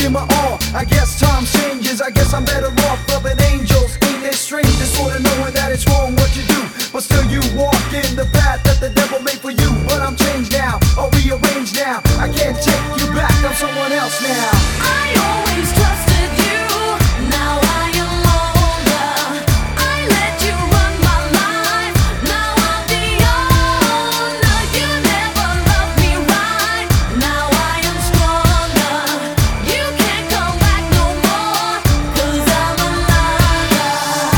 give my all. I guess time changes, I guess I'm better off loving angels. Ain't it strange, just sort of knowing that it's wrong what you do, but still you walk in the path that the devil made for you. But I'm changed now, or rearranged now. I can't take you back, I'm someone else now. I always trusted you, now I am older. I let you run my life, now I'm the owner. You never loved me right, now I am stronger. You can't come back no more, 'cause I'm a liar.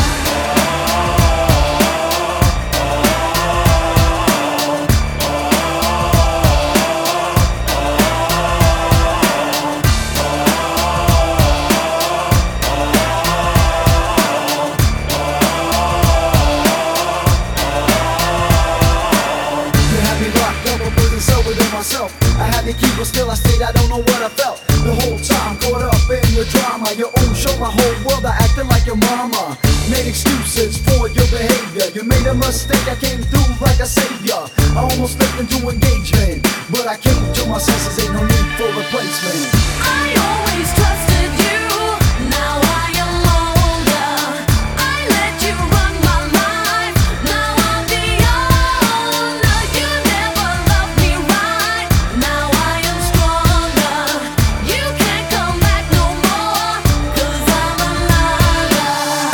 You had me locked up, I wasn't sober to myself. I had to keep, but still I stayed, I don't know what I felt. The whole time caught up in your drama. Your own show, my whole world, I acted like your mama. Made excuses for your behavior. You made a mistake, I came through like a savior. I almost slipped into engagement, but I came to my senses, ain't no need for replacement. I always trusted you, now I am older. I let you run my life, now I'm the owner. You never loved me right, now I am stronger. You can't come back no more, 'cause I'm a liar.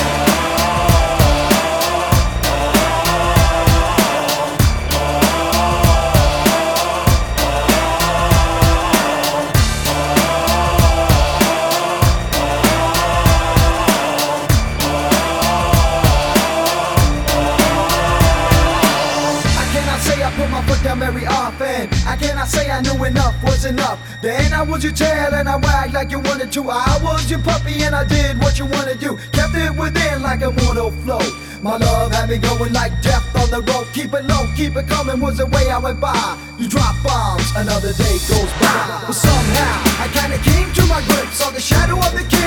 I cannot say I put my foot down very often. I cannot say I knew enough was enough. Then I was your tail and I wagged like you wanted to. I was your puppy and I did what you wanted to. Kept it within like a mortal flow. My love had me going like death on the road. Keep it low, keep it coming was the way I went by. You drop bombs, another day goes by. But somehow I kinda came to my grip, saw the shadow of the kid.